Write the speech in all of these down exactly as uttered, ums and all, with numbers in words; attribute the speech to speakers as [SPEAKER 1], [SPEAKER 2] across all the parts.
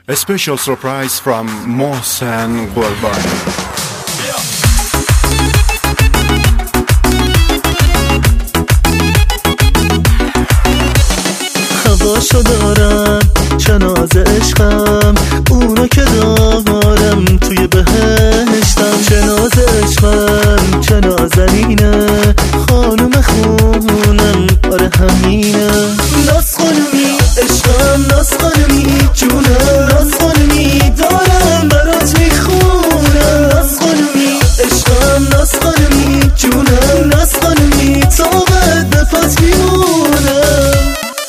[SPEAKER 1] A special surprise from Mohsen Qurbani.
[SPEAKER 2] هواشو دارم چه ناز عشقم، اونو که دارم توی بهشتم. چه ناز عشقم چه نازنینه، خانوم خونم آره همینه. ناز خانومی عشقم، ناز خانومی جونم، ناز خانومی دارم برات میخونم. ناز خانومی عشقم، ناز خانومی جونم، ناز خانومی تا بعد بفات میمونم.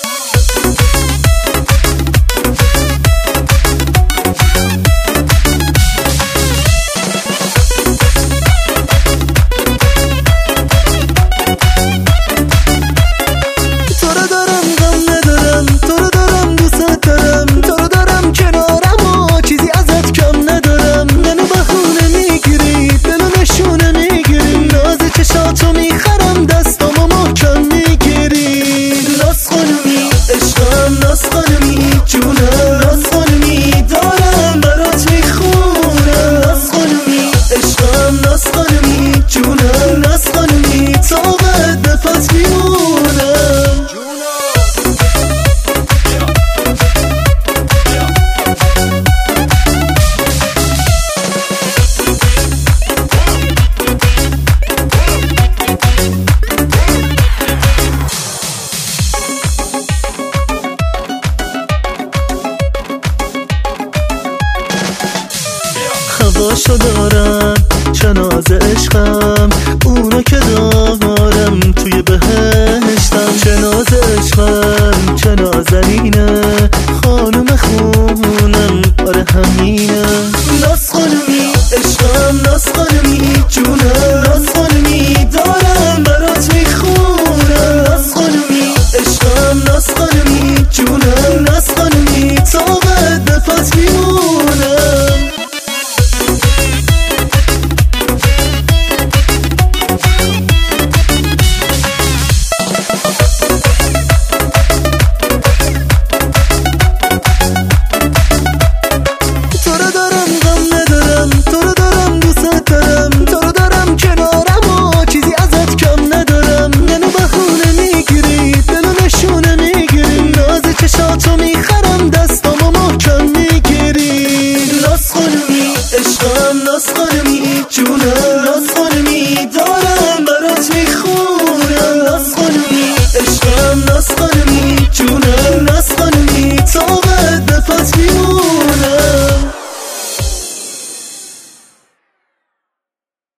[SPEAKER 2] هواشو دارم چه ناز عشقم، اونو که دارم توی بهشتم. چه ناز عشقم چه نازنینه،